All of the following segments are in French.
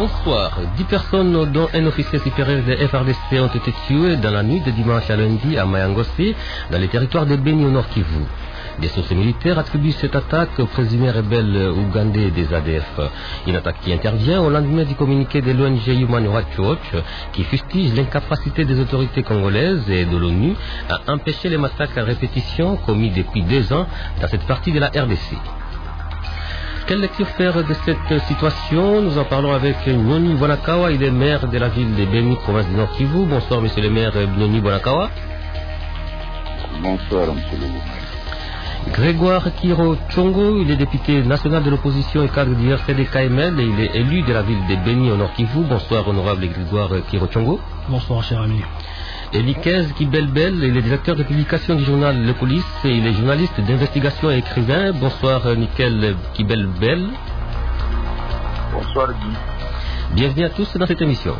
Bonsoir. 10 personnes, dont un officier supérieur de FRDC, ont été tuées dans la nuit de dimanche à lundi à Mayangosé, dans les territoires de Beni au Nord Kivu. Des sources militaires attribuent cette attaque aux présumés rebelles ougandais des ADF. Une attaque qui intervient au lendemain du communiqué de l'ONG Human Rights Watch qui fustige l'incapacité des autorités congolaises et de l'ONU à empêcher les massacres à répétition commis depuis 2 ans dans cette partie de la RDC. Quelle lecture faire de cette situation? Nous en parlons avec Nyoni Bonakawa, il est maire de la ville de Beni, province du Nord Kivu. Bonsoir, monsieur le maire Nyoni Bonakawa. Bonsoir, monsieur le maire. Grégoire Kiro Tchongo, il est député national de l'opposition et cadre du RCD-KML et il est élu de la ville de Beni au Nord Kivu. Bonsoir, honorable Grégoire Kiro Tchongo. Bonsoir, cher ami. Elikez Kibelbel, il est directeur de publication du journal Le Police et il est journaliste d'investigation et écrivain. Bonsoir, Nickel Kibelbel. Bonsoir, Guy. Bienvenue à tous dans cette émission.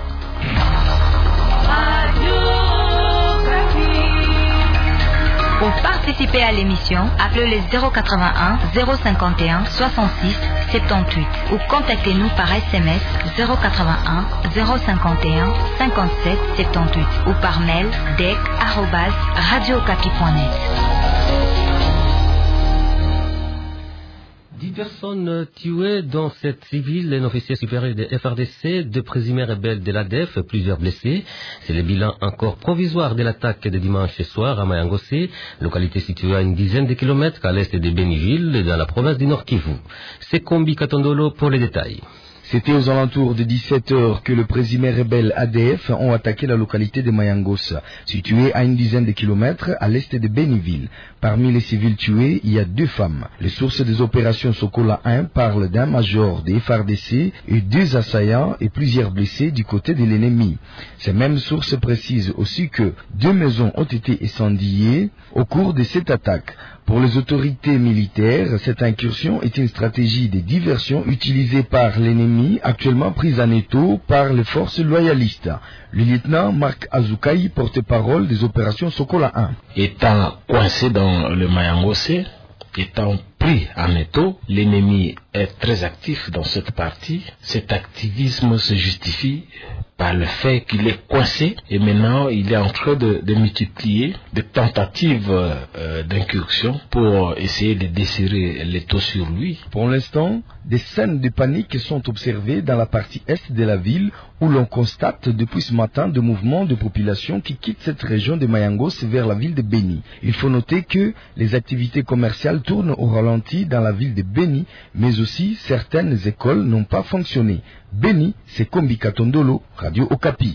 Pour participer à l'émission, appelez les 081 051 66 78 ou contactez-nous par SMS 081 051 57 78 ou par mail dec@radiocapi.net. 10 personnes tuées, dont 7 civils, un officier supérieur de FRDC, 2 présumés rebelles de l'ADF, plusieurs blessés. C'est le bilan encore provisoire de l'attaque de dimanche soir à Mayangosé, localité située à une dizaine de kilomètres à l'est de Beniville, dans la province du Nord Kivu. C'est Kombi Katondolo pour les détails. C'était aux alentours de 17h que le présumé rebelle ADF ont attaqué la localité de Mayangos, située à une dizaine de kilomètres à l'est de Beniville. Parmi les civils tués, il y a 2 femmes. Les sources des opérations Sokola 1 parlent d'un major des FARDC et 2 assaillants et plusieurs blessés du côté de l'ennemi. Ces mêmes sources précisent aussi que 2 maisons ont été incendiées au cours de cette attaque. Pour les autorités militaires, cette incursion est une stratégie de diversion utilisée par l'ennemi, actuellement prise en étau par les forces loyalistes. Le lieutenant Marc Azoukaï, porte-parole des opérations Sokola 1. Étant coincé dans le Mayangosé, étant pris en étau, l'ennemi est très actif dans cette partie. Cet activisme se justifie par le fait qu'il est coincé et maintenant il est en train de multiplier des tentatives d'incursion pour essayer de desserrer l'étau sur lui. Pour l'instant, des scènes de panique sont observées dans la partie est de la ville où l'on constate depuis ce matin des mouvements de population qui quittent cette région de Mayangos vers la ville de Beni. Il faut noter que les activités commerciales tournent au ralenti dans la ville de Beni, mais aussi certaines écoles n'ont pas fonctionné. Beni, c'est Kombi Katondolo, Radio Okapi.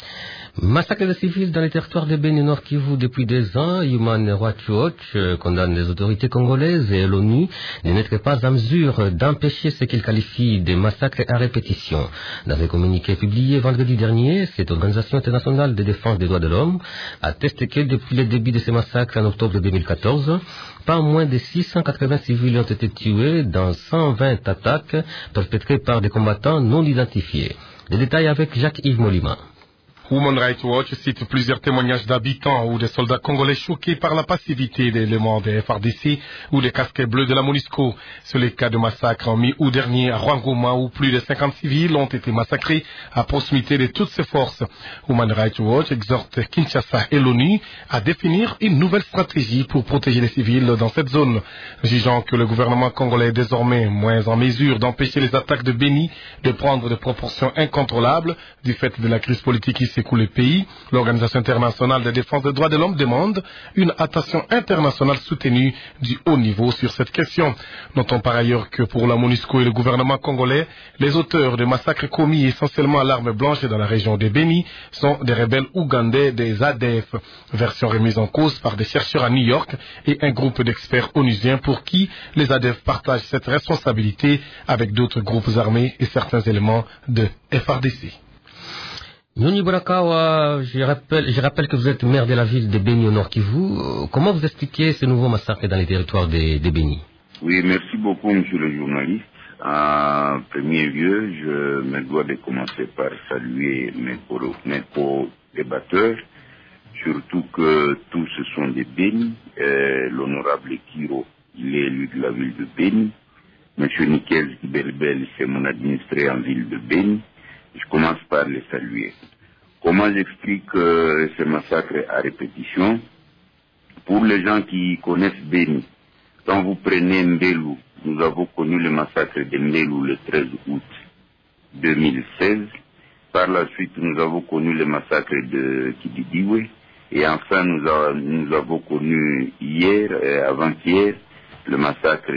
Massacre de civils dans les territoires de Beni Nord Kivu depuis 2 ans. Human Rights Watch condamne les autorités congolaises et l'ONU de n'être pas en mesure d'empêcher ce qu'il qualifie de massacres à répétition. Dans un communiqué publié vendredi dernier, cette organisation internationale de défense des droits de l'homme atteste que depuis le début de ces massacres en octobre 2014, pas moins de 680 civils ont été tués dans 120 attaques perpétrées par des combattants non identifiés. Les détails avec Jacques-Yves Molima. Human Rights Watch cite plusieurs témoignages d'habitants ou de soldats congolais choqués par la passivité des éléments des FARDC ou des casquettes bleus de la MONUSCO. C'est le cas de massacre en mi-août dernier à Rwangoma où plus de 50 civils ont été massacrés à proximité de toutes ces forces. Human Rights Watch exhorte Kinshasa et l'ONU à définir une nouvelle stratégie pour protéger les civils dans cette zone. Jugeant que le gouvernement congolais est désormais moins en mesure d'empêcher les attaques de Beni de prendre des proportions incontrôlables du fait de la crise politique qui secoue le pays, l'Organisation internationale de défense des droits de l'homme demande une attention internationale soutenue du haut niveau sur cette question. Notons par ailleurs que pour la MONUSCO et le gouvernement congolais, les auteurs des massacres commis essentiellement à l'arme blanche dans la région de Beni sont des rebelles ougandais des ADF, version remise en cause par des chercheurs à New York et un groupe d'experts onusiens pour qui les ADF partagent cette responsabilité avec d'autres groupes armés et certains éléments de FARDC. Nyoni Bonakawa, je rappelle que vous êtes maire de la ville de Beni au Nord Kivu. Comment vous expliquez ce nouveau massacre dans les territoires de Beni? Oui, merci beaucoup, monsieur le journaliste. En premier lieu, je me dois de commencer par saluer mes co-débatteurs, surtout que tous ce sont des Beni. L'honorable Kiro, il est élu de la ville de Beni. M. Nikel Belbel, c'est mon administré en ville de Beni. Je commence par les saluer. Comment j'explique ce massacre à répétition? Pour les gens qui connaissent Beni, quand vous prenez Mbelou, nous avons connu le massacre de Mbelou le 13 août 2016. Par la suite, nous avons connu le massacre de Kididiwe. Et enfin, nous avons connu hier, avant-hier, le massacre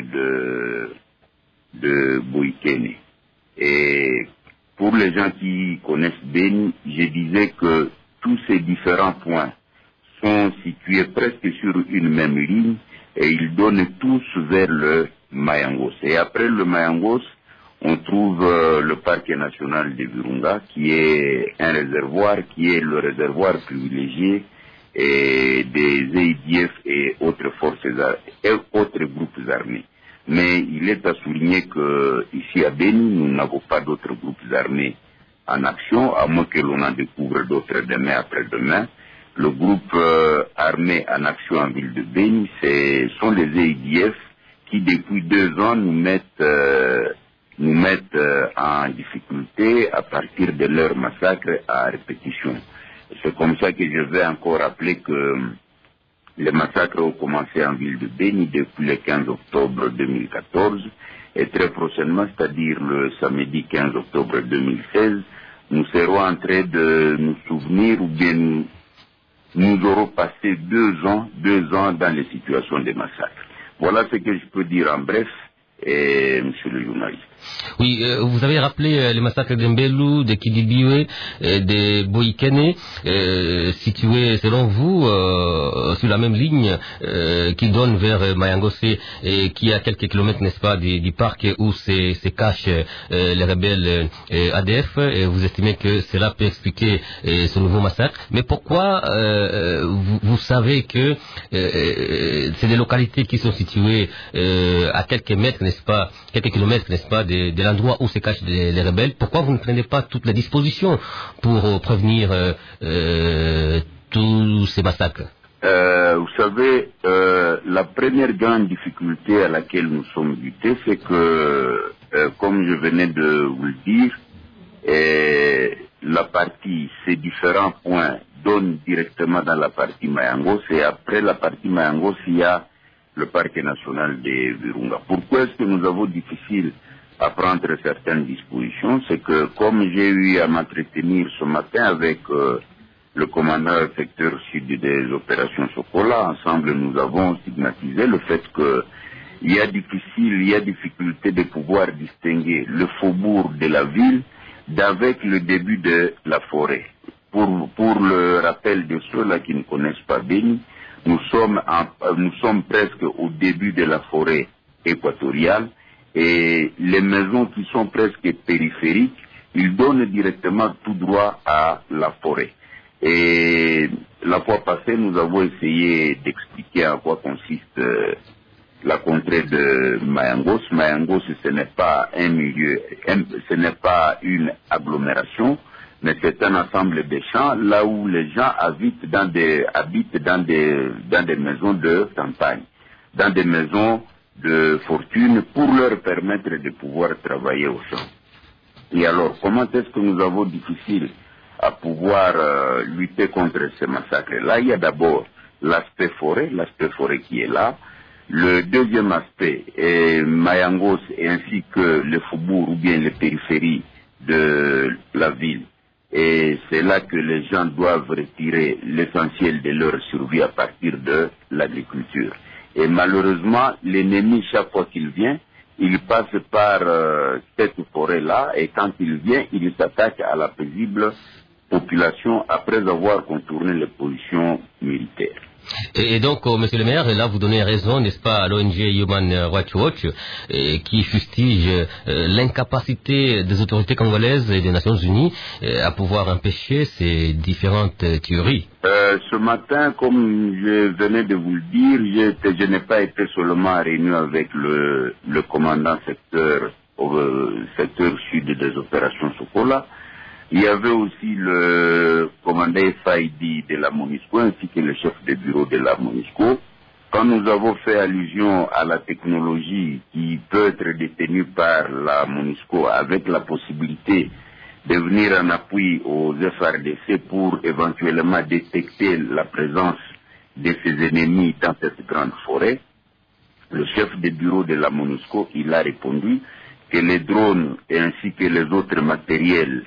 de Boikene. Et pour les gens qui connaissent Beni, je disais que tous ces différents points sont situés presque sur une même ligne et ils donnent tous vers le Mayangos. Et après le Mayangos, on trouve le parc national de Virunga, qui est un réservoir, qui est le réservoir privilégié et des EIDF et autres forces et autres groupes armés. Mais il est à souligner que ici à Beni, nous n'avons pas d'autres groupes armés en action, à moins que l'on en découvre d'autres demain après-demain. Le groupe armé en action en ville de Beni, ce sont les EIDF qui depuis 2 ans nous mettent en difficulté à partir de leur massacre à répétition. C'est comme ça que je vais encore rappeler que les massacres ont commencé en ville de Beni depuis le 15 octobre 2014 et très prochainement, c'est-à-dire le samedi 15 octobre 2016, nous serons en train de nous souvenir ou bien nous aurons passé 2 ans dans les situations de massacres. Voilà ce que je peux dire en bref, monsieur le journaliste. Oui, vous avez rappelé les massacres d'Mbelou, de Kidibiwe, de Boikene, situés selon vous sur la même ligne qui donne vers Mayangosé et qui est à quelques kilomètres, n'est-ce pas, du parc où se cachent les rebelles ADF. Et vous estimez que cela peut expliquer ce nouveau massacre. Mais pourquoi vous savez que c'est des localités qui sont situées à quelques mètres, n'est-ce pas, quelques kilomètres, n'est-ce pas, de l'endroit où se cachent les rebelles? Pourquoi vous ne prenez pas toutes les dispositions pour prévenir tous ces massacres? Vous savez, la première grande difficulté à laquelle nous sommes butés, c'est que, comme je venais de vous le dire, ces différents points donnent directement dans la partie Mayangos, et après la partie Mayangos, il y a le parc national de Virunga. Pourquoi est-ce que nous avons difficile à prendre certaines dispositions? C'est que comme j'ai eu à m'entretenir ce matin avec le commandant secteur sud des opérations Sokola, ensemble nous avons stigmatisé le fait que il y a difficulté de pouvoir distinguer le faubourg de la ville d'avec le début de la forêt. Pour le rappel de ceux-là qui ne connaissent pas Beni, nous sommes presque au début de la forêt équatoriale et les maisons qui sont presque périphériques, ils donnent directement tout droit à la forêt. Et la fois passée, nous avons essayé d'expliquer en quoi consiste la contrée de Mayangos. Mayangos, ce n'est pas un milieu, ce n'est pas une agglomération, mais c'est un ensemble de champs là où les gens habitent dans des maisons de campagne, dans des maisons de fortune pour leur permettre de pouvoir travailler au champ. Et alors, comment est-ce que nous avons difficile à pouvoir lutter contre ces massacres-là? Il y a d'abord l'aspect forêt qui est là. Le deuxième aspect est Mayangos ainsi que le faubourg ou bien les périphéries de la ville. Et c'est là que les gens doivent retirer l'essentiel de leur survie à partir de l'agriculture. Et malheureusement, l'ennemi, chaque fois qu'il vient, il passe par cette forêt-là, et quand il vient, il s'attaque à la paisible population après avoir contourné les positions militaires. Et donc, monsieur le maire, là vous donnez raison, n'est-ce pas, à l'ONG Human Rights Watch, qui fustige l'incapacité des autorités congolaises et des Nations Unies à pouvoir empêcher ces différentes tueries. Ce matin, comme je venais de vous le dire, je n'ai pas été seulement réuni avec le commandant secteur sud des opérations Sokola. Il y avait aussi le commandant FID de la MONUSCO ainsi que le chef de bureau de la MONUSCO Quand nous avons fait allusion à la technologie qui peut être détenue par la MONUSCO avec la possibilité de venir en appui aux FARDC pour éventuellement détecter la présence de ses ennemis dans cette grande forêt, le chef de bureau de la MONUSCO, il a répondu que les drones ainsi que les autres matériels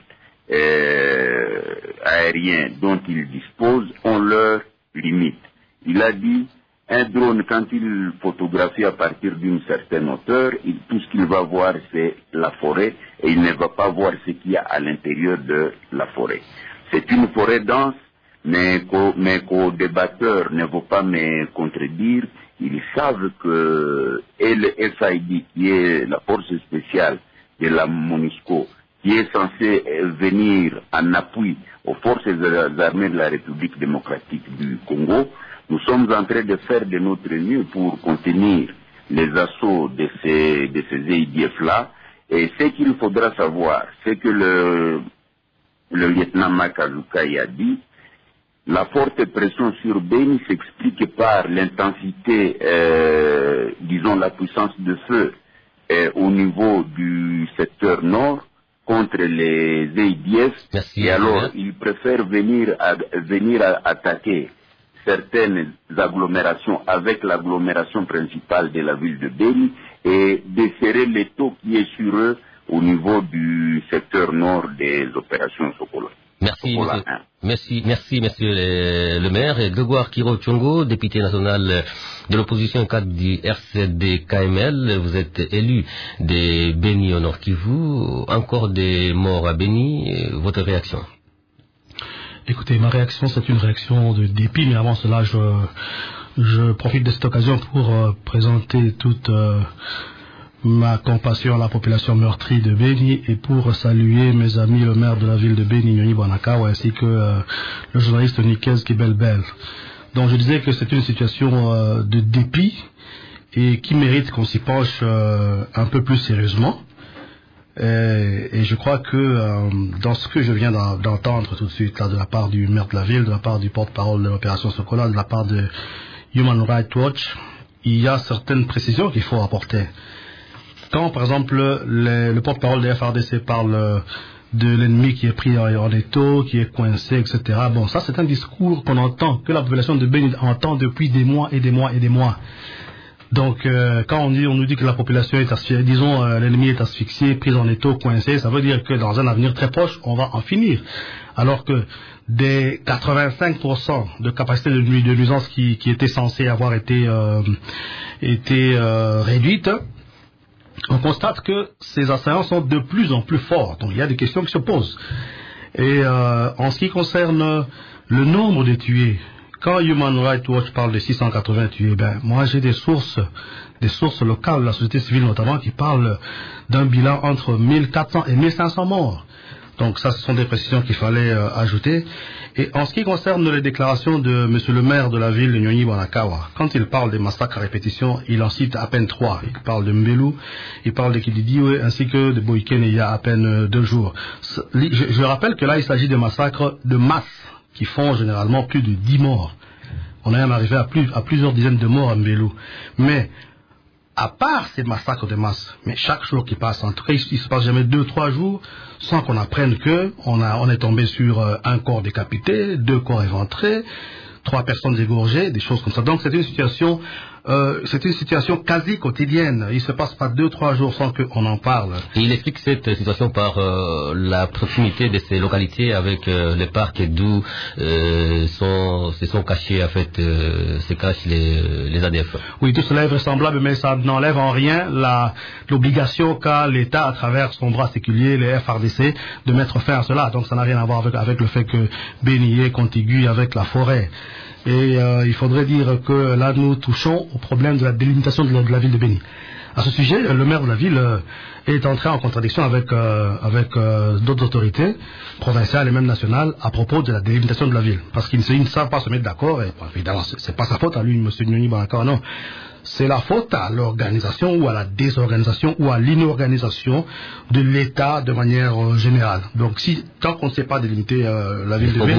aériens dont ils disposent ont leurs limites. Il a dit, un drone, quand il photographie à partir d'une certaine hauteur, tout ce qu'il va voir, c'est la forêt, et il ne va pas voir ce qu'il y a à l'intérieur de la forêt. C'est une forêt dense, mais qu'aux débatteurs ne vont pas me contredire. Ils savent que le FID, qui est la force spéciale de la MONUSCO, qui est censée venir en appui aux forces armées de la République démocratique du Congo, nous sommes en train de faire de notre mieux pour contenir les assauts de ces EIDF-là. Et ce qu'il faudra savoir, c'est que le lieutenant Makazuka a dit, la forte pression sur Beni s'explique par l'intensité, disons la puissance de feu au niveau du secteur nord contre les EIDF. Et alors, ils préfèrent venir attaquer certaines agglomérations avec l'agglomération principale de la ville de Beni et desserrer l'étau qui est sur eux au niveau du secteur nord des opérations Sokola. Merci, monsieur le maire. Grégoire Kiro Tchongo, député national de l'opposition au cadre du RCD-KML, vous êtes élu de Beni au Nord Kivu. Encore des morts à Beni. Votre réaction? Écoutez, ma réaction, c'est une réaction de dépit, mais avant cela, je profite de cette occasion pour présenter toute ma compassion à la population meurtrie de Beni et pour saluer mes amis, le maire de la ville de Beni, Nyonyi Banakawa, ainsi que le journaliste Nikez Kibelbel. Donc je disais que c'est une situation de dépit et qui mérite qu'on s'y penche un peu plus sérieusement. Et je crois que dans ce que je viens d'entendre tout de suite là, de la part du maire de la ville, de la part du porte-parole de l'opération Sokola, de la part de Human Rights Watch, il y a certaines précisions qu'il faut apporter. Quand par exemple le porte-parole des FARDC parle de l'ennemi qui est pris en étau, qui est coincé, etc. Bon, ça c'est un discours qu'on entend, que la population de Beni entend depuis des mois et des mois et des mois. Donc, quand on nous dit que la population est asphyxiée, disons, l'ennemi est asphyxié, pris en étau, coincé, ça veut dire que dans un avenir très proche, on va en finir. Alors que des 85% de capacité de nuisance qui étaient censées avoir été réduites, on constate que ces assaillants sont de plus en plus forts. Donc, il y a des questions qui se posent. Et en ce qui concerne le nombre de tués, quand Human Rights Watch parle de 680 tués, moi j'ai des sources locales, la société civile notamment, qui parlent d'un bilan entre 1400 et 1500 morts. Donc ça, ce sont des précisions qu'il fallait ajouter. Et en ce qui concerne les déclarations de monsieur le maire de la ville de Nyonyi Banakawa, quand il parle des massacres à répétition, il en cite à peine 3. Il parle de Mbelu, il parle de Kididiwe, ainsi que de Boyken il y a à peine 2 jours. Je rappelle que là, il s'agit de massacres de masse, qui font généralement plus de 10 morts. On est même arrivé à plusieurs dizaines de morts à Mbelu. Mais, à part ces massacres de masse, mais chaque jour qui passe, en tout cas, il se passe jamais 2-3 jours sans qu'on apprenne on est tombé sur un corps décapité, 2 corps éventrés, 3 personnes égorgées, des choses comme ça. Donc c'est une situation quasi quotidienne. Il se passe pas 2-3 jours sans qu'on en parle. Et il explique cette situation par la proximité de ces localités avec les parcs d'où se sont cachés, en fait, se cachent les ADF. Oui, tout cela est vraisemblable, mais ça n'enlève en rien l'obligation qu'a l'État, à travers son bras séculier, les FARDC, de mettre fin à cela. Donc ça n'a rien à voir avec le fait que Beni est contigu avec la forêt. Et il faudrait dire que là, nous touchons au problème de la délimitation de la ville de Beni. À ce sujet, le maire de la ville est entré en contradiction avec d'autres autorités provinciales et même nationales à propos de la délimitation de la ville. Parce qu'ils ne savent pas se mettre d'accord, et évidemment, c'est pas sa faute à lui, M. Nyonyi Banakawa, non. c'est la faute à l'organisation ou à la désorganisation ou à l'inorganisation de l'État de manière générale. Donc tant qu'on ne sait pas délimiter la ville de Beni,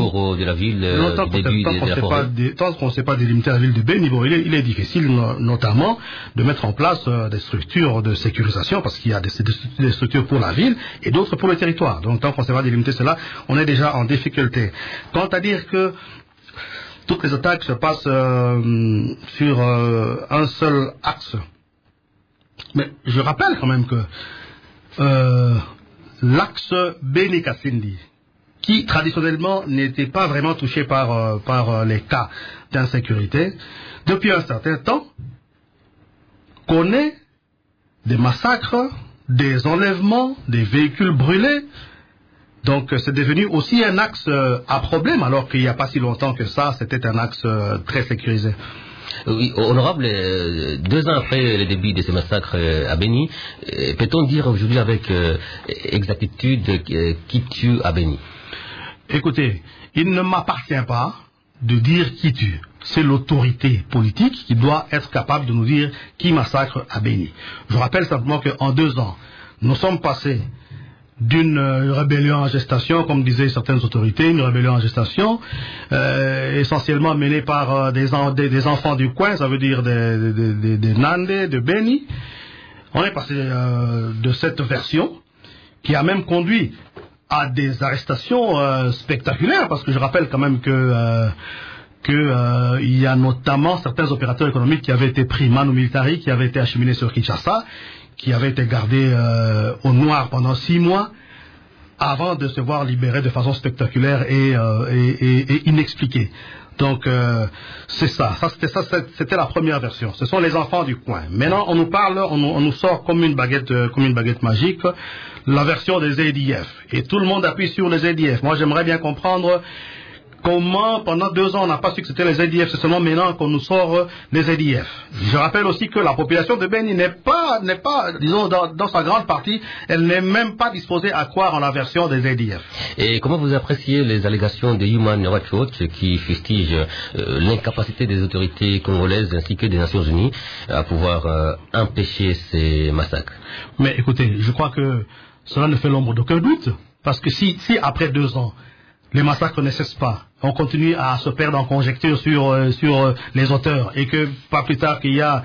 tant qu'on ne sait pas délimiter la ville de Beni, bon, il est difficile notamment de mettre en place des structures de sécurisation, parce qu'il y a des structures pour la ville et d'autres pour le territoire. Donc tant qu'on ne sait pas délimiter cela, on est déjà en difficulté. Quant à dire que toutes les attaques se passent sur un seul axe. Mais je rappelle quand même que l'axe Beni-Kasindi, qui traditionnellement n'était pas vraiment touché par les cas d'insécurité, depuis un certain temps, connaît des massacres, des enlèvements, des véhicules brûlés. Donc c'est devenu aussi un axe à problème, alors qu'il n'y a pas si longtemps que ça, c'était un axe très sécurisé. Oui, honorable, 2 ans après le début de ces massacres à Beni, peut-on dire aujourd'hui avec exactitude qui tue à Beni? Écoutez, il ne m'appartient pas de dire qui tue. C'est l'autorité politique qui doit être capable de nous dire qui massacre à Beni. Je rappelle simplement qu'en 2 ans, nous sommes passés d'une rébellion en gestation, comme disaient certaines autorités, une rébellion en gestation, essentiellement menée par des enfants du coin, ça veut dire des Nandé, de Beni. On est passé de cette version qui a même conduit à des arrestations spectaculaires, parce que je rappelle quand même que il y a notamment certains opérateurs économiques qui avaient été pris manu militari, qui avaient été acheminés sur Kinshasa, qui avaient été gardés au noir pendant 6 mois avant de se voir libérés de façon spectaculaire et inexpliquée. Donc c'est ça. C'était la première version. Ce sont les enfants du coin. Maintenant on nous parle, on nous sort comme une baguette magique la version des ZDF. Et tout le monde appuie sur les ZDF. Moi j'aimerais bien comprendre comment pendant 2 ans on n'a pas su que c'était les ZDF, c'est seulement maintenant qu'on nous sort les ZDF. Je rappelle aussi que la population de Beni n'est pas, disons, dans sa grande partie, elle n'est même pas disposée à croire en la version des ZDF. Et comment vous appréciez les allégations de Human Rights Watch qui fustigent l'incapacité des autorités congolaises ainsi que des Nations Unies à pouvoir empêcher ces massacres? Mais écoutez, je crois que cela ne fait l'ombre d'aucun doute, parce que si après 2 ans, les massacres ne cessent pas, on continue à se perdre en conjecture sur les auteurs, et que pas plus tard qu'il y a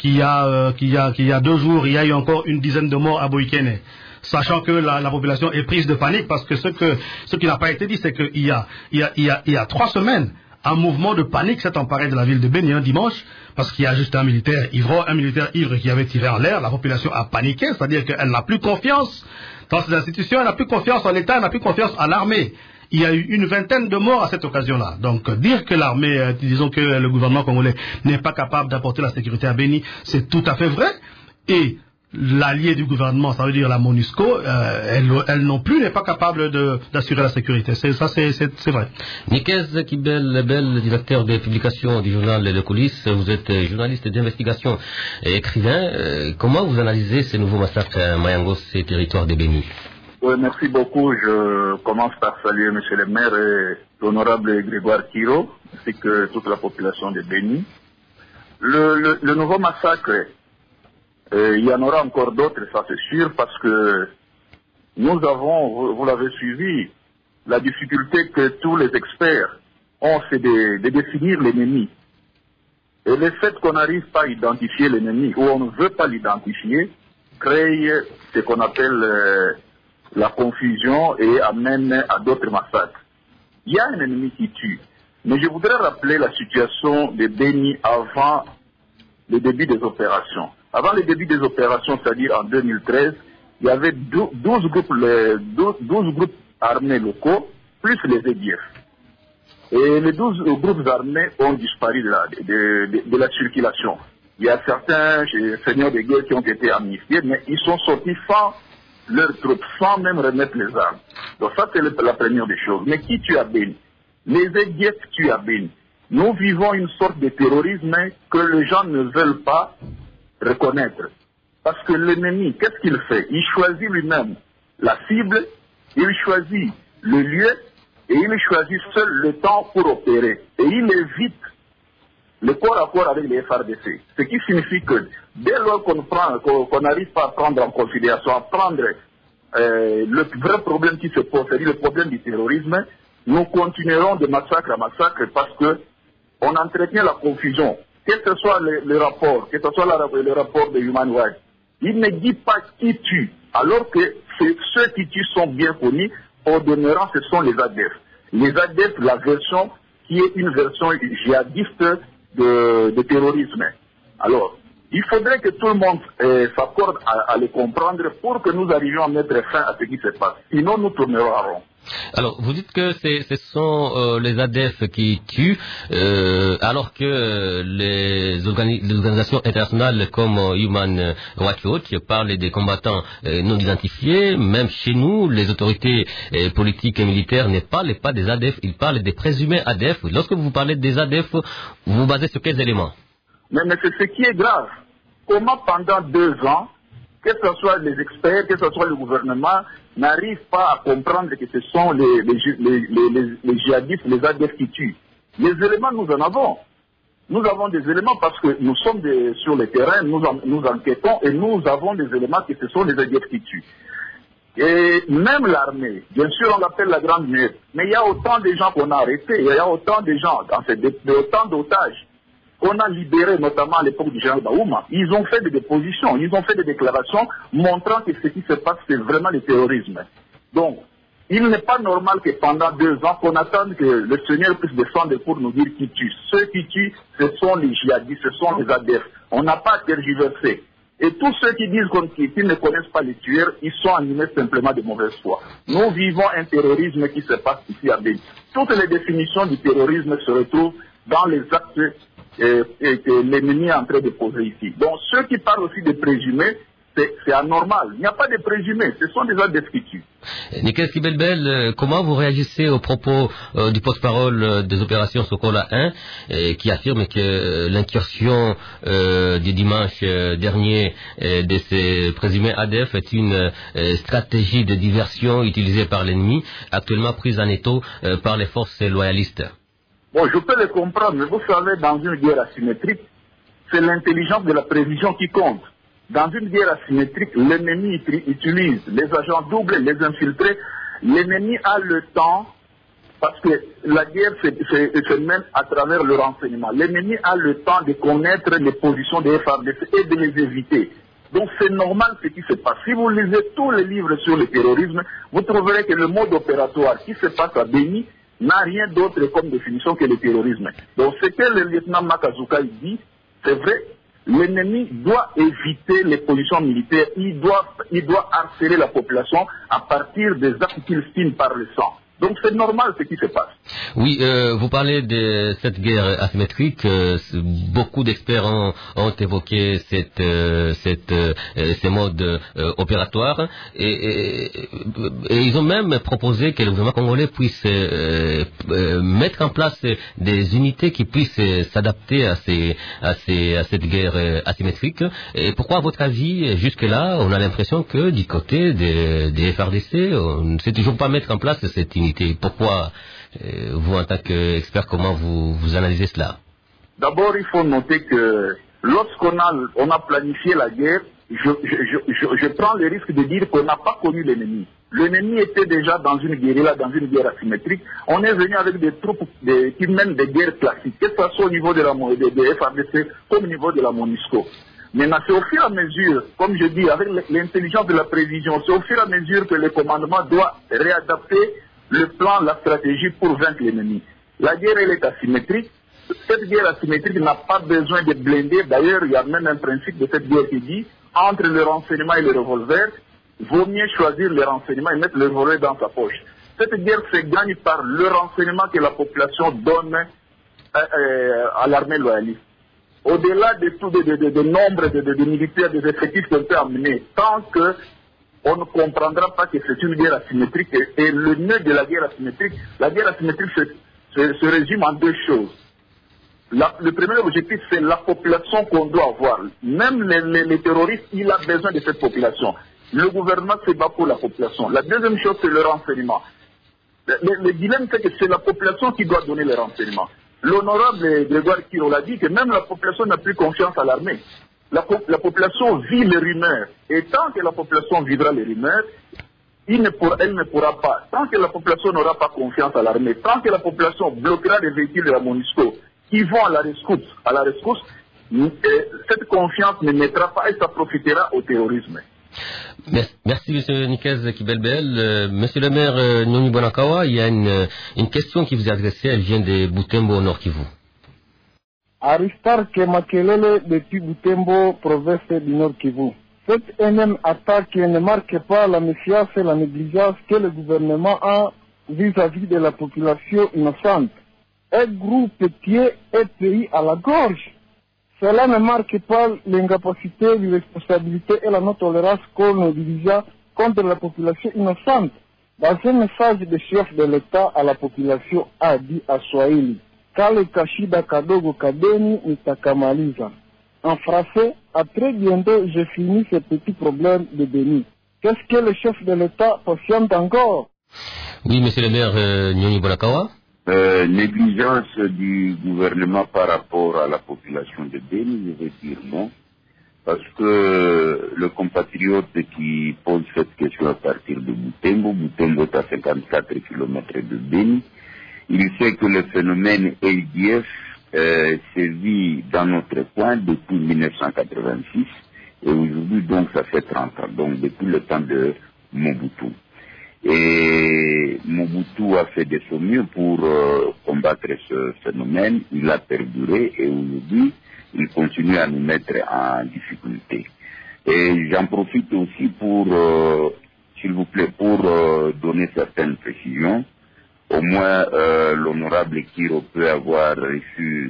2 jours, il y a eu encore une dizaine de morts à Boikene, sachant que la population est prise de panique, parce que ce qui n'a pas été dit, c'est qu'il y a 3 semaines, un mouvement de panique s'est emparé de la ville de Beni un dimanche, parce qu'il y a juste un militaire ivre qui avait tiré en l'air. La population a paniqué, c'est-à-dire qu'elle n'a plus confiance dans ces institutions, elle n'a plus confiance en l'État, elle n'a plus confiance à l'armée. Il y a eu une 20aine de morts à cette occasion-là. Donc dire que l'armée, disons que le gouvernement congolais n'est pas capable d'apporter la sécurité à Beni, c'est tout à fait vrai. Et l'allié du gouvernement, ça veut dire la MONUSCO, elle non plus n'est pas capable d'assurer la sécurité. C'est vrai. Nikez Kibel, directeur des publications du journal Le Coulisses, vous êtes journaliste d'investigation et écrivain. Comment vous analysez ces nouveaux massacres à Mayangos et territoire de Beni? Oui, merci beaucoup. Je commence par saluer M. le maire et l'honorable Grégoire Kiro, ainsi que toute la population de Beni. Le nouveau massacre, il y en aura encore d'autres, ça c'est sûr, parce que nous avons, vous l'avez suivi, la difficulté que tous les experts ont, c'est de définir l'ennemi. Et le fait qu'on n'arrive pas à identifier l'ennemi, ou on ne veut pas l'identifier, crée ce qu'on appelle la confusion et amène à d'autres massacres. Il y a un ennemi qui tue. Mais je voudrais rappeler la situation de Beni avant le début des opérations. Avant le début des opérations, c'est-à-dire en 2013, il y avait 12 groupes armés locaux, plus les EDF. Et les 12 groupes armés ont disparu de la circulation. Il y a certains seigneurs de guerre qui ont été amnistiés, mais ils sont sortis sans leurs troupes, sans même remettre les armes. Donc ça, c'est la première des choses. Mais qui tue à Beni? Les EDF tuent à Beni. Nous vivons une sorte de terrorisme que les gens ne veulent pas reconnaître. Parce que l'ennemi, qu'est-ce qu'il fait? Il choisit lui-même la cible, il choisit le lieu, et il choisit seul le temps pour opérer. Et il évite le corps à corps avec les FARDC. Ce qui signifie que dès lors qu'on n'arrive pas à prendre en considération, à prendre le vrai problème qui se pose, c'est-à-dire le problème du terrorisme, nous continuerons de massacre à massacre parce que on entretient la confusion. Que ce soit le rapport, que ce soit le rapport de Human Rights, il ne dit pas qui tue, alors que ceux qui tuent sont bien connus. Au demeurant, ce sont les ADF. Les ADF, la version qui est une version djihadiste de terrorisme. Alors, il faudrait que tout le monde s'accorde à le comprendre pour que nous arrivions à mettre fin à ce qui se passe. Sinon, nous tournerons à rond. Alors, vous dites que ce sont les ADF qui tuent, alors que les organisations internationales comme Human Rights Watch parlent des combattants non identifiés. Même chez nous, les autorités politiques et militaires ne parlent pas des ADF, ils parlent des présumés ADF. Lorsque vous parlez des ADF, vous vous basez sur quels éléments? Mais c'est ce qui est grave. Comment pendant 2 ans, que ce soit les experts, que ce soit le gouvernement, n'arrivent pas à comprendre que ce sont les djihadistes, les ADF qui tuent. Les éléments, nous en avons. Nous avons des éléments parce que nous sommes sur le terrain, nous enquêtons et nous avons des éléments que ce sont les ADF qui tuent. Et même l'armée, bien sûr on l'appelle la grande muette, mais il y a autant de gens qu'on a arrêtés, il y a autant de gens, autant d'otages qu'on a libérés, notamment à l'époque du général Baouma. Ils ont fait des dépositions, ils ont fait des déclarations montrant que ce qui se passe, c'est vraiment le terrorisme. Donc, il n'est pas normal que pendant 2 ans, qu'on attende que le Seigneur puisse descendre pour nous dire qui tue. Ceux qui tuent, ce sont les djihadistes, ce sont les ADF. On n'a pas à tergiverser. Et tous ceux qui disent qu'ils ne connaissent pas les tueurs, ils sont animés simplement de mauvaise foi. Nous vivons un terrorisme qui se passe ici à Béni. Toutes les définitions du terrorisme se retrouvent dans les actes que l'ennemi est en train de poser ici. Donc ceux qui parlent aussi de présumés, c'est anormal. Il n'y a pas de présumés, ce sont des ADF qui tuent. Nickel Kibelbel, comment vous réagissez aux propos du porte-parole des opérations Sokola 1 qui affirme que l'incursion du dimanche dernier de ces présumés ADF est une stratégie de diversion utilisée par l'ennemi, actuellement prise en étau par les forces loyalistes? Bon, je peux le comprendre, mais vous savez, dans une guerre asymétrique, c'est l'intelligence de la prévision qui compte. Dans une guerre asymétrique, l'ennemi utilise les agents doubles, les infiltrés. L'ennemi a le temps, parce que la guerre se mène à travers le renseignement. L'ennemi a le temps de connaître les positions des FARDC et de les éviter. Donc c'est normal ce qui se passe. Si vous lisez tous les livres sur le terrorisme, vous trouverez que le mode opératoire qui se passe à Béni n'a rien d'autre comme définition que le terrorisme. Donc ce que le lieutenant Makazuka dit, c'est vrai. L'ennemi doit éviter les positions militaires, il doit harceler la population à partir des actes qu'il signe par le sang. Donc c'est normal ce qui se passe. Oui, vous parlez de cette guerre asymétrique. Beaucoup d'experts ont évoqué ces modes opératoires et ils ont même proposé que le gouvernement congolais puisse mettre en place des unités qui puissent s'adapter à cette guerre asymétrique. Et pourquoi, à votre avis, jusque-là, on a l'impression que du côté des FARDC, on ne sait toujours pas mettre en place cette unité? Pourquoi, vous en tant qu'expert, comment vous analysez cela? D'abord, il faut noter que lorsqu'on a planifié la guerre, je prends le risque de dire qu'on n'a pas connu l'ennemi. L'ennemi était déjà dans une guérilla, dans une guerre asymétrique. On est venu avec des troupes qui mènent des guerres classiques, que ce soit au niveau de la FARDC comme au niveau de la MONUSCO. Maintenant, c'est au fur et à mesure, comme je dis, avec l'intelligence de la prévision, c'est au fur et à mesure que le commandement doit réadapter le plan, la stratégie pour vaincre l'ennemi. La guerre, elle est asymétrique. Cette guerre asymétrique n'a pas besoin de blinder. D'ailleurs, il y a même un principe de cette guerre qui dit, entre le renseignement et le revolver, vaut mieux choisir le renseignement et mettre le revolver dans sa poche. Cette guerre se gagne par le renseignement que la population donne à l'armée loyaliste. Au-delà de nombre de militaires, des effectifs qu'on peut amener, tant que on ne comprendra pas que c'est une guerre asymétrique. Et le nœud de la guerre asymétrique se résume en 2 choses. Le premier objectif, c'est la population qu'on doit avoir. Même les terroristes, il a besoin de cette population. Le gouvernement se bat pour la population. La deuxième chose, c'est le renseignement. Le dilemme, c'est que c'est la population qui doit donner le renseignement. L'honorable Grégoire Kiro l'a dit que même la population n'a plus confiance à l'armée. La population vit les rumeurs. Et tant que la population vivra les rumeurs, elle ne pourra pas. Tant que la population n'aura pas confiance à l'armée, tant que la population bloquera les véhicules de la MONUSCO qui vont à la rescousse, cette confiance ne mettra pas et ça profitera au terrorisme. Merci M. Nikez Kibelbel. Monsieur le maire Nyoni Bonakawa, il y a une question qui vous est adressée, elle vient de Butembo au Nord Kivu. Aristarque Makelele depuis Butembo, province du Nord Kivu. Cette énième attaque ne marque pas la méfiance et la négligence que le gouvernement a vis-à-vis de la population innocente. Un groupe pied est pris à la gorge. Cela ne marque pas l'incapacité, l'irresponsabilité et la non-tolérance qu'on dirige contre la population innocente. Dans un message de chef de l'État à la population a dit à Swahili, Kale Kashida Kadogo Kadeni Nitakamaliza. En français, à très bientôt, j'ai fini ce petit problème de Béni. Qu'est-ce que le chef de l'État patiente encore? Oui, monsieur le maire Nyoni Bonakawa. Négligence du gouvernement par rapport à la population de Béni, je vais dire non. Parce que le compatriote qui pose cette question à partir de Butembo est à 54 km de Béni, il sait que le phénomène ADF sévit dans notre coin depuis 1986 et aujourd'hui donc ça fait 30 ans, donc depuis le temps de Mobutu. Et Mobutu a fait de son mieux pour combattre ce phénomène, il a perduré et aujourd'hui il continue à nous mettre en difficulté. Et j'en profite aussi pour, s'il vous plaît, pour donner certaines précisions. Au moins l'honorable Kiro peut avoir reçu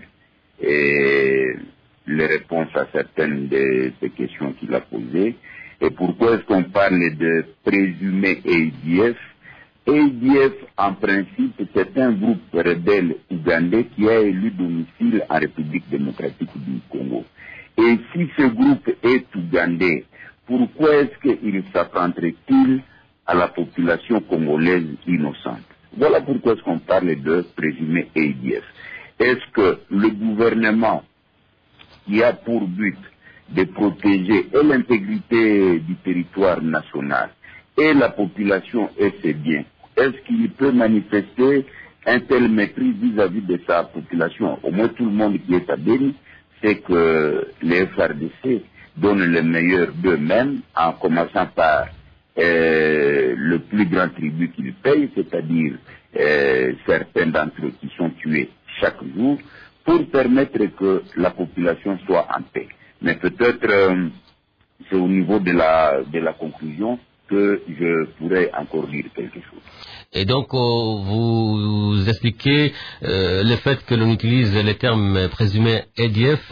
les réponses à certaines des questions qu'il a posées. Et pourquoi est-ce qu'on parle de présumé ADF? ADF, en principe, c'est un groupe rebelle ougandais qui a élu domicile en République démocratique du Congo. Et si ce groupe est ougandais, pourquoi est-ce qu'il s'affronterait-il à la population congolaise innocente? Voilà pourquoi est-ce qu'on parle de présumé ADF. Est-ce que le gouvernement qui a pour but de protéger et l'intégrité du territoire national et la population et ses biens, est-ce qu'il peut manifester un tel mépris vis-à-vis de sa population? Au moins tout le monde qui est à Béni sait que les FRDC donnent le meilleur d'eux-mêmes, en commençant par le plus grand tribut qu'ils payent, c'est-à-dire certains d'entre eux qui sont tués chaque jour, pour permettre que la population soit en paix. Mais peut-être c'est au niveau de la conclusion que je pourrais encore dire quelque chose. Et donc, vous expliquez le fait que l'on utilise les termes présumés ADF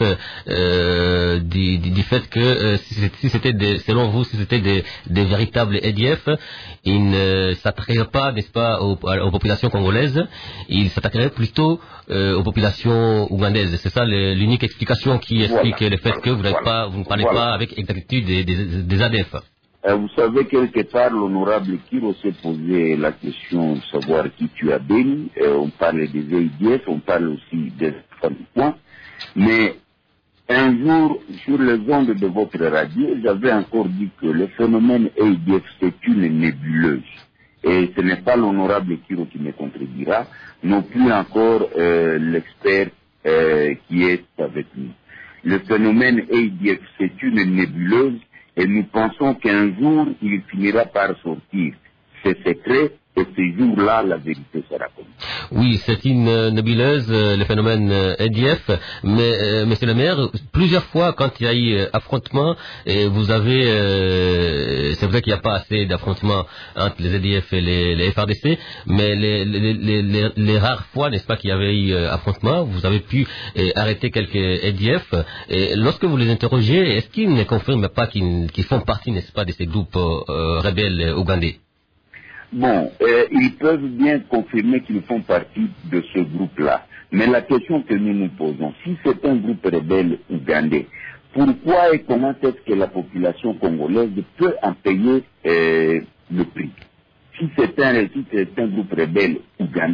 du fait que si c'était selon vous, si c'était des véritables ADF, ils ne s'attaqueraient pas, n'est-ce pas, aux populations congolaises, ils s'attaqueraient plutôt aux populations ougandaises. C'est ça l'unique explication qui explique le fait que vous ne parlez pas avec exactitude des ADF. Vous savez, quelque part, l'honorable Kiro s'est posé la question de savoir qui tue à Béni. On parle des ADF, on parle aussi des femmes. Mais un jour, sur les ondes de votre radio, j'avais encore dit que le phénomène ADF, c'est une nébuleuse. Et ce n'est pas l'honorable Kiro qui me contredira, non plus encore l'expert qui est avec nous. Le phénomène ADF, c'est une nébuleuse. Et nous pensons qu'un jour, il finira par sortir. C'est secret, et ce jour-là, la vérité sera connue. Oui, c'est une nébuleuse, le phénomène ADF, mais monsieur le maire, plusieurs fois, quand il y a eu affrontement, et vous avez, c'est vrai qu'il n'y a pas assez d'affrontements entre les ADF et les FRDC, mais les rares fois, n'est-ce pas, qu'il y avait eu affrontement, vous avez pu arrêter quelques ADF, et lorsque vous les interrogez, est-ce qu'ils ne confirment pas qu'ils font partie, n'est-ce pas, de ces groupes rebelles ougandais? Bon, ils peuvent bien confirmer qu'ils font partie de ce groupe-là. Mais la question que nous nous posons, si c'est un groupe rebelle ougandais, pourquoi et comment est-ce que la population congolaise peut en payer le prix? Si c'est un groupe rebelle ougandais,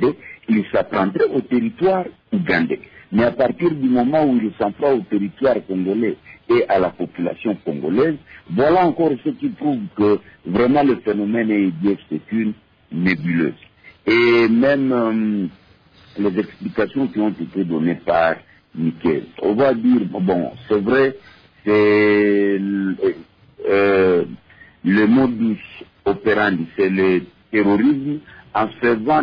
il s'apprendrait au territoire ougandais. Mais à partir du moment où il s'en prend au territoire congolais et à la population congolaise, voilà encore ce qui prouve que vraiment le phénomène ADF c'est une nébuleuse. Et même les explications qui ont été données par Mikel, on va dire, bon, c'est vrai, c'est le modus operandi, c'est le terrorisme en faisant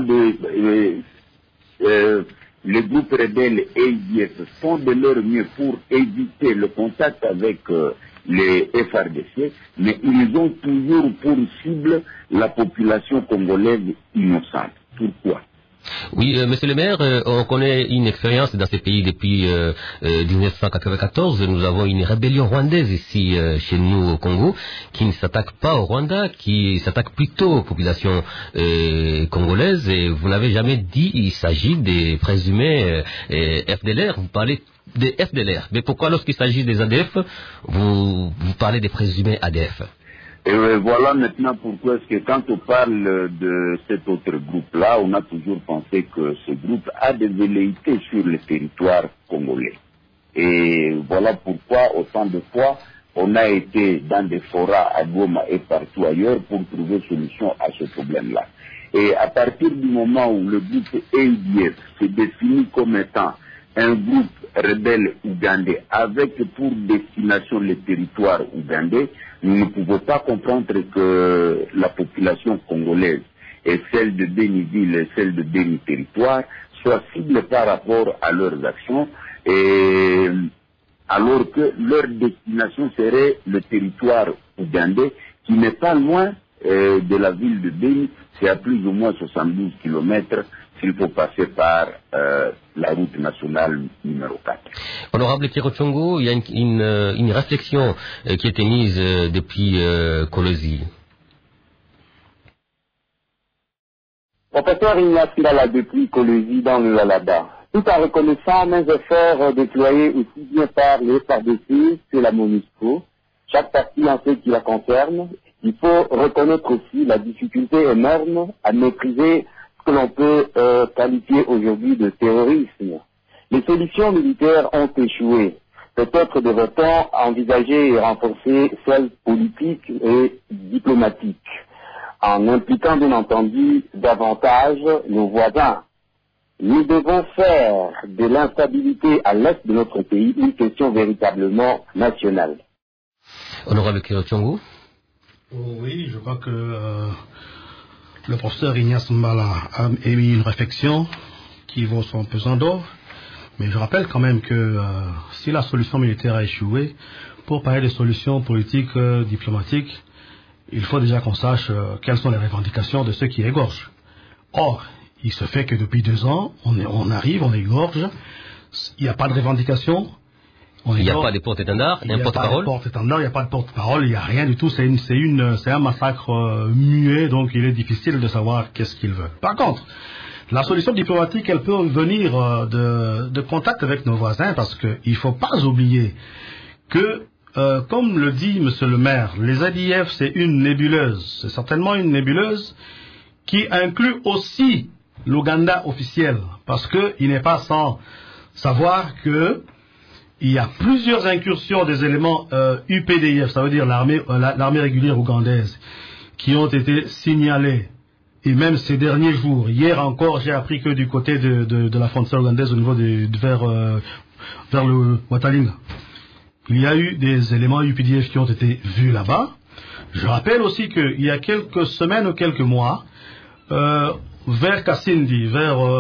les groupes rebelles ADF font de leur mieux pour éviter le contact avec les FRDC, mais ils ont toujours pour cible la population congolaise innocente. Pourquoi? Oui, monsieur le maire, on connaît une expérience dans ces pays depuis 1994. Nous avons une rébellion rwandaise ici chez nous au Congo qui ne s'attaque pas au Rwanda, qui s'attaque plutôt aux populations congolaises. Et vous n'avez jamais dit il s'agit des présumés FDLR. Vous parlez des FDLR. Mais pourquoi lorsqu'il s'agit des ADF, vous parlez des présumés ADF? Et voilà maintenant pourquoi est-ce que quand on parle de cet autre groupe-là, on a toujours pensé que ce groupe a des velléités sur le territoire congolais. Et voilà pourquoi autant de fois on a été dans des forats à Goma et partout ailleurs pour trouver solution à ce problème-là. Et à partir du moment où le groupe ADF se définit comme étant un groupe rebelle ougandais avec pour destination le territoire ougandais, nous ne pouvons pas comprendre que la population congolaise et celle de Béniville et celle de Béni Territoire soient ciblées par rapport à leurs actions, et alors que leur destination serait le territoire ougandais qui n'est pas loin de la ville de Béni, c'est à plus ou moins 72 km s'il faut passer par la route nationale numéro 4. Honorable Kirochongo, il y a une réflexion qui a été mise depuis Kolosi. Professeur Ignace Ndala depuis Kolosi dans le Alaba. Tout en reconnaissant mes efforts déployés aussi bien par les FARDC que la MONUSCO, chaque partie en ce qui la concerne, il faut reconnaître aussi la difficulté énorme à maîtriser que l'on peut qualifier aujourd'hui de terrorisme. Les solutions militaires ont échoué. Peut-être devrait-on envisager et renforcer celles politiques et diplomatiques, en impliquant bien entendu davantage nos voisins. Nous devons faire de l'instabilité à l'est de notre pays une question véritablement nationale. Honorable Kirochongo. Oui, je crois que le professeur Ignace Mbala a émis une réflexion qui vaut son pesant d'or, mais je rappelle quand même que si la solution militaire a échoué, pour parler de solutions politiques, diplomatiques, il faut déjà qu'on sache quelles sont les revendications de ceux qui égorgent. Or, il se fait que depuis 2 ans, on arrive, on égorge, il n'y a pas de revendication. Il n'y a pas de porte-étendard, un porte-parole. Il n'y a pas de porte-parole, il n'y a rien du tout. C'est un massacre muet, donc il est difficile de savoir qu'est-ce qu'il veut. Par contre, la solution diplomatique, elle peut venir de contact avec nos voisins, parce qu'il ne faut pas oublier que, comme le dit monsieur le maire, les ADF, c'est une nébuleuse. C'est certainement une nébuleuse qui inclut aussi l'Ouganda officiel, parce qu'il n'est pas sans savoir que il y a plusieurs incursions des éléments UPDF, ça veut dire l'armée régulière ougandaise, qui ont été signalées. Et même ces derniers jours, hier encore, j'ai appris que du côté de la frontière ougandaise, au niveau vers le Watalinga, il y a eu des éléments UPDF qui ont été vus là-bas. Je rappelle aussi qu'il y a quelques semaines ou quelques mois, vers Kassindi,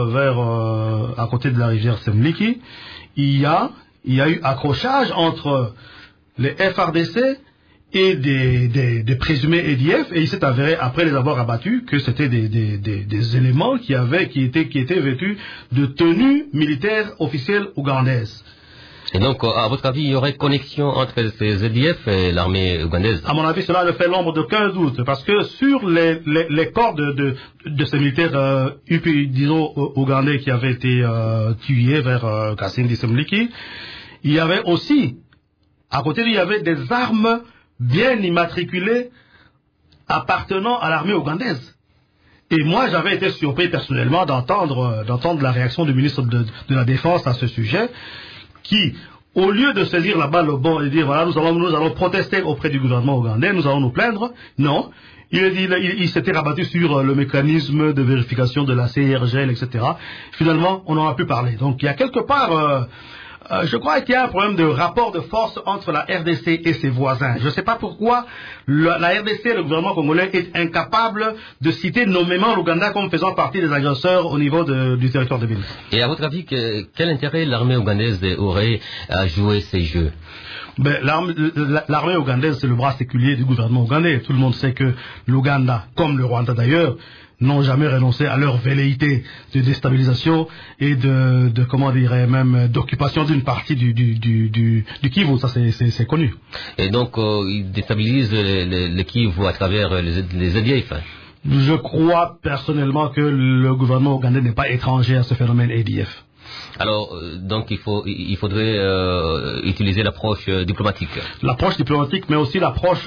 à côté de la rivière Semliki, il y a eu accrochage entre les FRDC et des présumés ADF, et il s'est avéré, après les avoir abattus, que c'était des éléments qui étaient vêtus de tenues militaires officielles ougandaises. Et donc, à votre avis, il y aurait connexion entre ces ADF et l'armée ougandaise? À mon avis, cela ne fait l'ombre d'aucun doute, parce que sur les corps de ces militaires, disons, ougandais qui avaient été tués vers Kassindi Semliki, il y avait aussi, à côté, il y avait des armes bien immatriculées appartenant à l'armée ougandaise. Et moi, j'avais été surpris personnellement d'entendre la réaction du ministre de la Défense à ce sujet, qui, au lieu de saisir la balle au bon et dire voilà, nous allons protester auprès du gouvernement ougandais, nous allons nous plaindre, non. Il s'était rabattu sur le mécanisme de vérification de la CIRGL, etc. Finalement, on n'en a plus parlé. Donc, il y a quelque part, je crois qu'il y a un problème de rapport de force entre la RDC et ses voisins. Je ne sais pas pourquoi la RDC, le gouvernement congolais, est incapable de citer nommément l'Ouganda comme faisant partie des agresseurs au niveau du territoire de Bénin. Et à votre avis, quel intérêt l'armée ougandaise aurait à jouer ces jeux? L'armée ougandaise, c'est le bras séculier du gouvernement ougandais. Tout le monde sait que l'Ouganda, comme le Rwanda d'ailleurs, n'ont jamais renoncé à leur velléité de déstabilisation et comment dirais même d'occupation d'une partie du Kivu, ça c'est connu. Et donc ils déstabilisent le Kivu à travers les ADF. Je crois personnellement que le gouvernement ougandais n'est pas étranger à ce phénomène ADF. Alors, donc il faudrait utiliser l'approche diplomatique. L'approche diplomatique, mais aussi l'approche,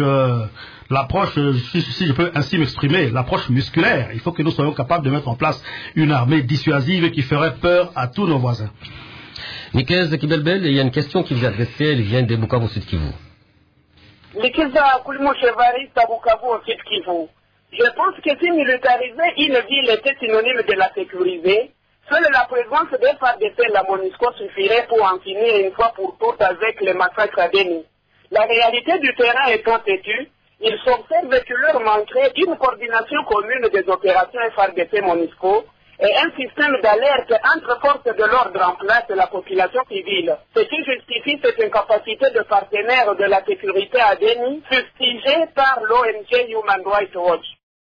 si je peux ainsi m'exprimer, l'approche musculaire. Il faut que nous soyons capables de mettre en place une armée dissuasive qui ferait peur à tous nos voisins. Nikez Kibelbel, il y a une question qui vous est adressée, elle vient de Bukavu Sud Kivu. Nikeza Kulimo Chevariste à Bukavu Sud Kivu. Je pense que si militariser une ville était synonyme de la sécuriser, seule la présence des FARDC et la MONUSCO suffirait pour en finir une fois pour toutes avec les massacres à Béni. La réalité du terrain étant têtue, il s'observe que leur manquerait une coordination commune des opérations FARDC-MONUSCO et un système d'alerte entre forces de l'ordre en place et la population civile. Ce qui justifie cette incapacité de partenaires de la sécurité à Béni, fustigée par l'ONG Human Rights Watch.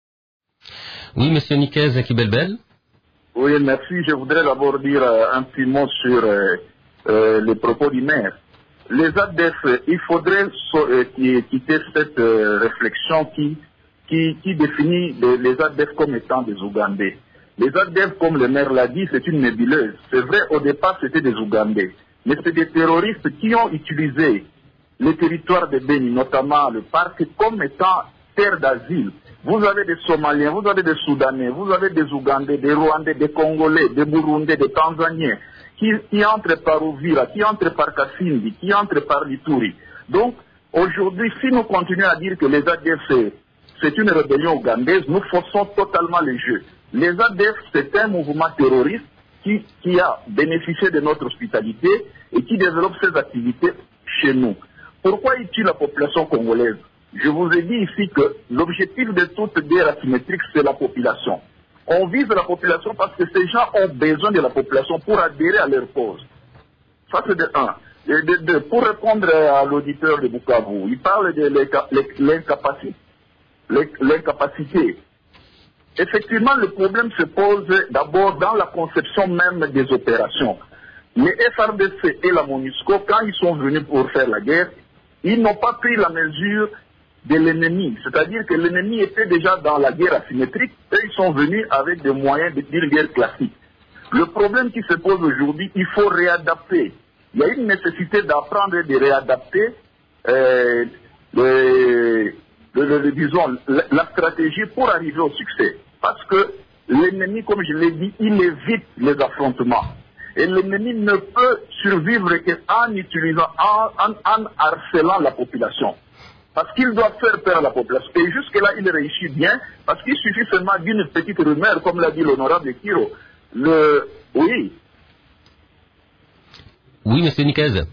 Oui, monsieur Nikez Kibelbel. Oui, merci. Je voudrais d'abord dire un petit mot sur les propos du maire. Les ADF, il faudrait quitter cette réflexion qui définit les ADF comme étant des Ougandais. Les ADF, comme le maire l'a dit, c'est une nébuleuse. C'est vrai, au départ, c'était des Ougandais. Mais c'est des terroristes qui ont utilisé les territoires de Béni, notamment le parc, comme étant terre d'asile. Vous avez des Somaliens, vous avez des Soudanais, vous avez des Ougandais, des Rwandais, des Congolais, des Burundais, des Tanzaniens, qui entrent par Uvira, qui entrent par Kasindi, qui entrent par Lituri. Donc, aujourd'hui, si nous continuons à dire que les ADF, c'est une rébellion ougandaise, nous forçons totalement les jeux. Les ADF, c'est un mouvement terroriste qui a bénéficié de notre hospitalité et qui développe ses activités chez nous. Pourquoi il tue la population congolaise? Je vous ai dit ici que l'objectif de toute guerre asymétrique, c'est la population. On vise la population parce que ces gens ont besoin de la population pour adhérer à leur cause. Ça, c'est de un. Et de deux, pour répondre à l'auditeur de Bukavu, il parle de l'incapacité. Effectivement, le problème se pose d'abord dans la conception même des opérations. Les FARDC et la MONUSCO, quand ils sont venus pour faire la guerre, ils n'ont pas pris la mesure de l'ennemi. C'est-à-dire que l'ennemi était déjà dans la guerre asymétrique et ils sont venus avec des moyens d'une guerre classique. Le problème qui se pose aujourd'hui, il faut réadapter. Il y a une nécessité d'apprendre et de réadapter disons, la stratégie pour arriver au succès. Parce que l'ennemi, comme je l'ai dit, il évite les affrontements. Et l'ennemi ne peut survivre qu'en utilisant, en harcelant la population. Parce qu'il doit faire peur à la population. Et jusque-là, il réussit bien, parce qu'il suffit seulement d'une petite rumeur, comme l'a dit l'honorable Kiro. Oui. Oui, monsieur Nikez.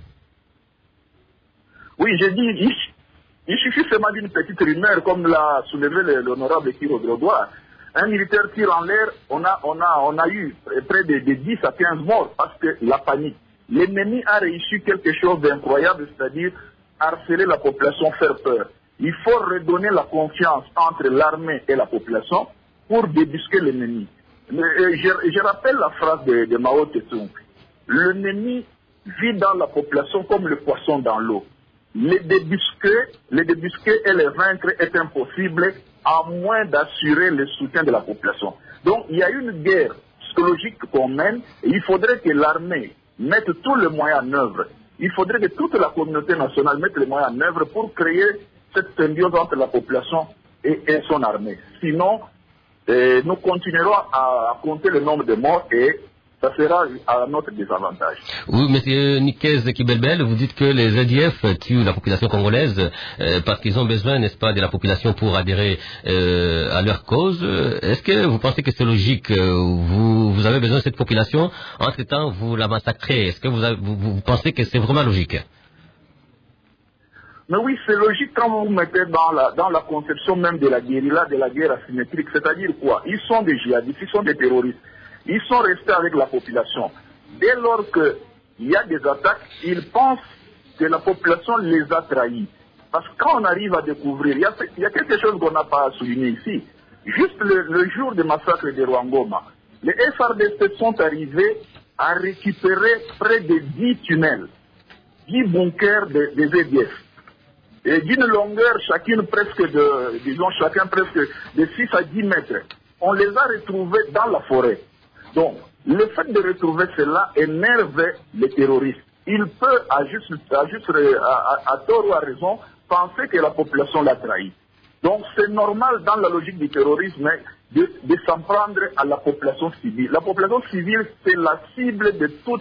Oui, j'ai dit, il suffit seulement d'une petite rumeur, comme l'a soulevé l'honorable Kiro Drodois. Un militaire tire en l'air, on a eu près de 10 à 15 morts, parce que la panique. L'ennemi a réussi quelque chose d'incroyable, c'est-à-dire harceler la population, faire peur. Il faut redonner la confiance entre l'armée et la population pour débusquer l'ennemi. Je rappelle la phrase de Mao Tse-tung. L'ennemi vit dans la population comme le poisson dans l'eau. Les débusquer et les vaincre est impossible à moins d'assurer le soutien de la population. Donc il y a une guerre psychologique qu'on mène et il faudrait que l'armée mette tous les moyens en œuvre. Il faudrait que toute la communauté nationale mette les moyens en œuvre pour créer cette symbiose entre la population et son armée. Sinon, Et nous continuerons à compter le nombre de morts et ça sera à notre désavantage. Oui, M. Nikez Kibelbel, vous dites que les ADF tuent la population congolaise parce qu'ils ont besoin, n'est-ce pas, de la population pour adhérer à leur cause. Est-ce que vous pensez que c'est logique? Vous avez besoin de cette population, entre-temps vous la massacrez. Est-ce que vous pensez que c'est vraiment logique? Mais oui, c'est logique quand vous vous mettez dans la conception même de la guérilla, de la guerre asymétrique. C'est-à-dire quoi? Ils sont des djihadistes, ils sont des terroristes. Ils sont restés avec la population. Dès lors qu'il y a des attaques, ils pensent que la population les a trahis. Parce que quand on arrive à découvrir, il y a quelque chose qu'on n'a pas souligné ici. Juste le jour du massacre de Rwangoma, les FARDC sont arrivés à récupérer près de 10 tunnels, 10 bunkers des EDF. Et d'une longueur chacun presque de 6 à 10 mètres. On les a retrouvés dans la forêt. Donc, le fait de retrouver cela énerve les terroristes. Ils peuvent, à tort ou à raison, penser que la population l'a trahi. Donc, c'est normal dans la logique du terrorisme de s'en prendre à la population civile. La population civile, c'est la cible de tout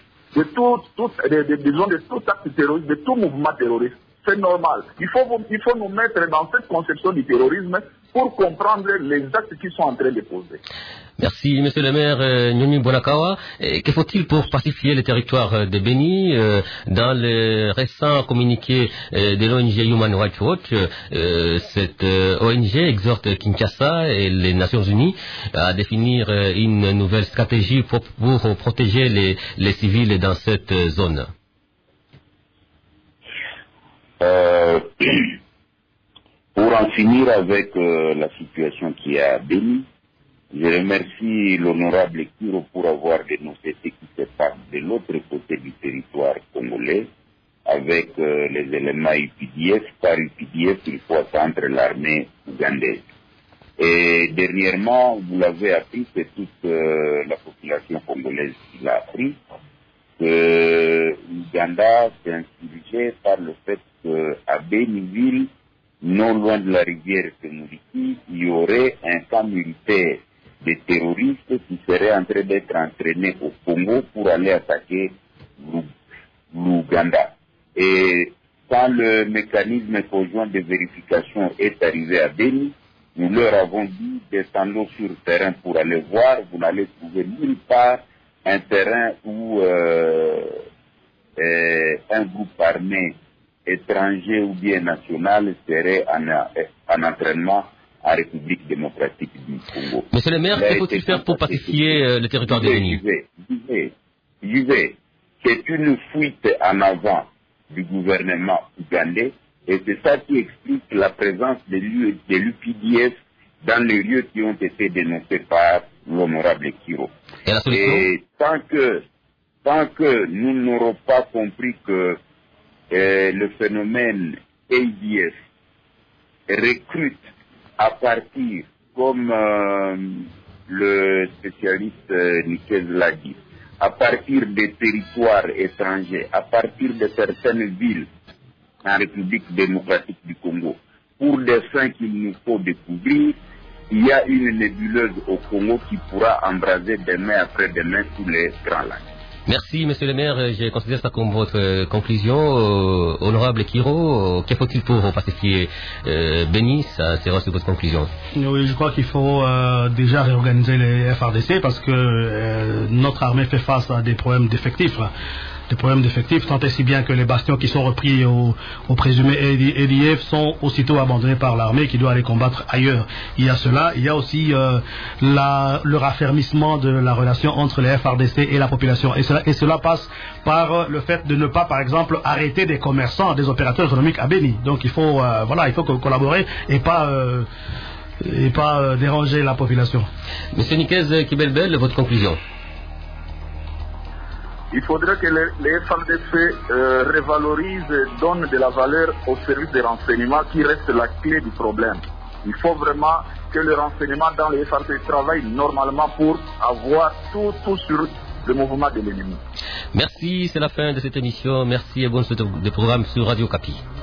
acte terroriste, de tout mouvement terroriste. C'est normal. Il faut nous mettre dans cette conception du terrorisme pour comprendre les actes qui sont en train de poser. Merci, Monsieur le maire Nyoni Bonakawa. Que faut-il pour pacifier le territoire de Beni? Dans le récent communiqué de l'ONG Human Rights Watch, cette ONG exhorte Kinshasa et les Nations Unies à définir une nouvelle stratégie pour protéger les civils dans cette zone. Pour en finir avec la situation qui est à Beni, je remercie l'honorable Kiro pour avoir dénoncé ce qui se passe de l'autre côté du territoire congolais avec les éléments UPDF. Par UPDF, il faut attendre l'armée ougandaise. Et dernièrement, vous l'avez appris, c'est toute la population congolaise qui l'a appris, que l'Ouganda s'est insurgé par le fait qu'à Béniville, non loin de la rivière Semuriki, il y aurait un camp militaire de terroristes qui seraient en train d'être entraînés au Congo pour aller attaquer l'Ouganda. Et quand le mécanisme conjoint de vérification est arrivé à Béni, nous leur avons dit descendons sur le terrain pour aller voir, vous n'allez trouver nulle part un terrain où un groupe armé étranger ou bien national serait en entraînement en République démocratique du Congo. Monsieur le maire, que faut-il faire pour pacifier le territoire de Béni? C'est une fuite en avant du gouvernement ougandais et c'est ça qui explique la présence de l'UPDF dans les lieux qui ont été dénoncés par l'honorable Kiro. Et tant que nous n'aurons pas compris que le phénomène ADF recrute à partir, comme le spécialiste Nikez l'a dit, à partir des territoires étrangers, à partir de certaines villes en République démocratique du Congo, pour des fins qu'il nous faut découvrir, il y a une nébuleuse au Congo qui pourra embraser demain après demain tous les grands lacs. Merci, Monsieur le maire. Je considère ça comme votre conclusion. Honorable Kiro, que faut-il pour pacifier Béni? Ça sera sur votre conclusion. Oui, je crois qu'il faut déjà réorganiser les FARDC parce que notre armée fait face à des problèmes d'effectifs. Des problèmes d'effectifs, tant et si bien que les bastions qui sont repris au présumé EDF sont aussitôt abandonnés par l'armée qui doit aller combattre ailleurs. Il y a cela, il y a aussi le raffermissement de la relation entre les FARDC et la population. Et cela passe par le fait de ne pas, par exemple, arrêter des commerçants, des opérateurs économiques à Béni. Donc il faut collaborer et pas déranger la population. Monsieur Nikez Kibelbel, votre conclusion? Il faudrait que les FARDC revalorisent, donnent de la valeur au service de renseignement qui reste la clé du problème. Il faut vraiment que le renseignement dans les FARDC travaille normalement pour avoir tout sur le mouvement de l'ennemi. Merci, c'est la fin de cette émission. Merci et bonne suite de programme sur Radio Kapi.